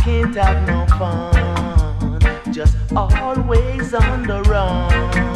can't have no fun, just always on the run.